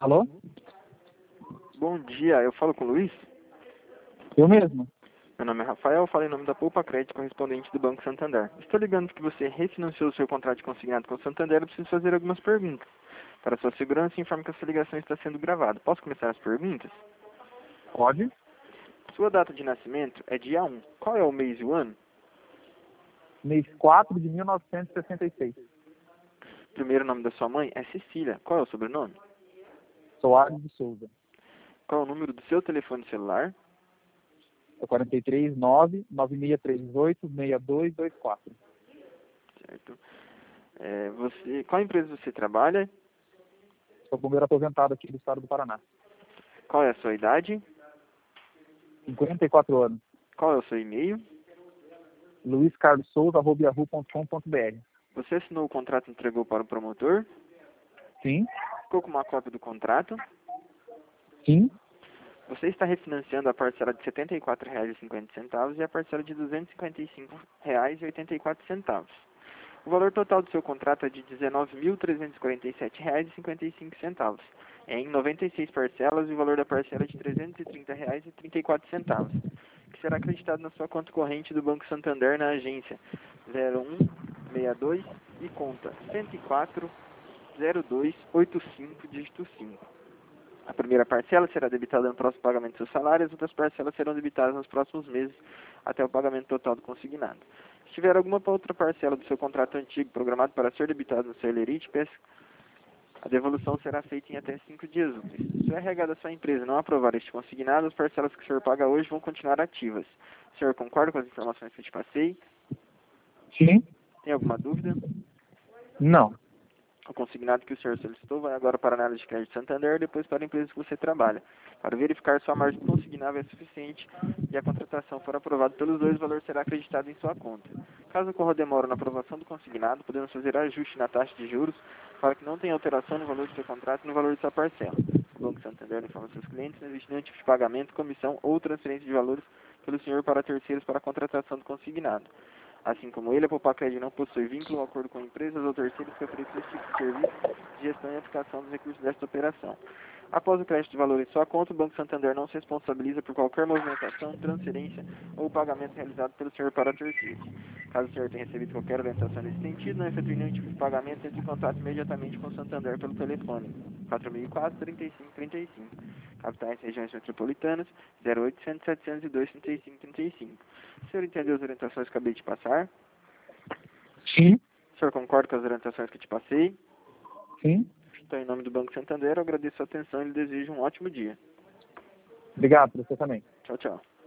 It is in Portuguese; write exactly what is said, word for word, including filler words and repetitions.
Alô? Bom dia, eu falo com o Luiz? Eu mesmo. Meu nome é Rafael, falo em nome da Poupa Crédito, correspondente do Banco Santander. Estou ligando porque você refinanciou o seu contrato de consignado com o Santander e preciso fazer algumas perguntas. Para sua segurança, informe que essa ligação está sendo gravada. Posso começar as perguntas? Pode? Sua data de nascimento é dia um. Qual é o mês e o ano? Mês quatro de mil novecentos e sessenta e seis. Primeiro nome da sua mãe é Cecília. Qual é o sobrenome? Soares de Souza. Qual é o número do seu telefone celular? É quarenta e três, nove, nove seis três oito, seis dois dois quatro. Certo. É, você, qual empresa você trabalha? Sou bombeiro aposentado aqui do estado do Paraná. Qual é a sua idade? cinquenta e quatro anos. Qual é o seu e-mail? luiz carlos souza arroba yahoo ponto com ponto br. Você assinou o contrato e entregou para o promotor? Sim? Ficou com uma cópia do contrato? Sim? Você está refinanciando a parcela de setenta e quatro reais e cinquenta centavos e a parcela de duzentos e cinquenta e cinco reais e oitenta e quatro centavos. O valor total do seu contrato é de dezenove mil trezentos e quarenta e sete reais e cinquenta e cinco centavos. É em noventa e seis parcelas e o valor da parcela é de trezentos e trinta reais e trinta e quatro centavos, que será acreditado na sua conta corrente do Banco Santander na agência zero um seis dois e conta cento e quatro zero dois oito cinco, dígito cinco. A primeira parcela será debitada no próximo pagamento do seu salário, as outras parcelas serão debitadas nos próximos meses até o pagamento total do consignado. Se tiver alguma outra parcela do seu contrato antigo programado para ser debitado no seu Elerite, a devolução será feita em até cinco dias úteis. Se o R H da sua empresa não aprovar este consignado, as parcelas que o senhor paga hoje vão continuar ativas. O senhor concorda com as informações que eu te passei? Sim? Tem alguma dúvida? Não. O consignado que o senhor solicitou vai agora para a análise de crédito Santander e depois para a empresa que você trabalha. Para verificar se sua margem consignável é suficiente e a contratação for aprovada pelos dois, o valor será acreditado em sua conta. Caso ocorra demora na aprovação do consignado, podemos fazer ajuste na taxa de juros para que não tenha alteração no valor do seu contrato e no valor de sua parcela. O Banco Santander informa seus clientes que não existe nenhum tipo de pagamento, comissão ou transferência de valores pelo senhor para terceiros para a contratação do consignado. Assim como ele, a Poupa Crédito não possui vínculo ou acordo com empresas ou terceiros que ofereçam esse tipo de serviço de gestão e aplicação dos recursos desta operação. Após o crédito de valor em sua conta, o Banco Santander não se responsabiliza por qualquer movimentação, transferência ou pagamento realizado pelo senhor para terceiros. Caso o senhor tenha recebido qualquer orientação nesse sentido, não efetue nenhum tipo de pagamento, entre em contato imediatamente com o Santander pelo telefone quatro mil e quatro, trinta e cinco, trinta e cinco. Capitais e regiões metropolitanas zero oitocentos, setecentos e dois, trinta e cinco, trinta e cinco. O senhor entendeu as orientações que acabei de passar? Sim? O senhor concorda com as orientações que te passei? Sim? Então, em nome do Banco Santander, eu agradeço a atenção e lhe desejo um ótimo dia. Obrigado, você também. Tchau, tchau.